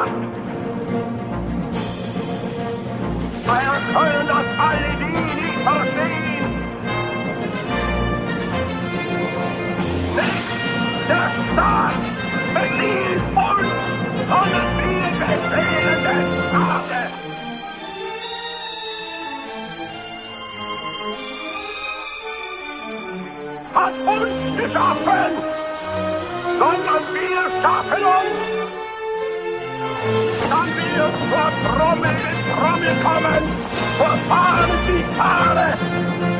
Staat. Wir können das alle die nicht verstehen. Nicht der Staat befiehlt uns, sondern wir befehlen den Staates. Hat uns geschaffen, sondern wir schaffen uns. Dann wir zur Trommel mit Trommel kommen, verfahren die Fahne.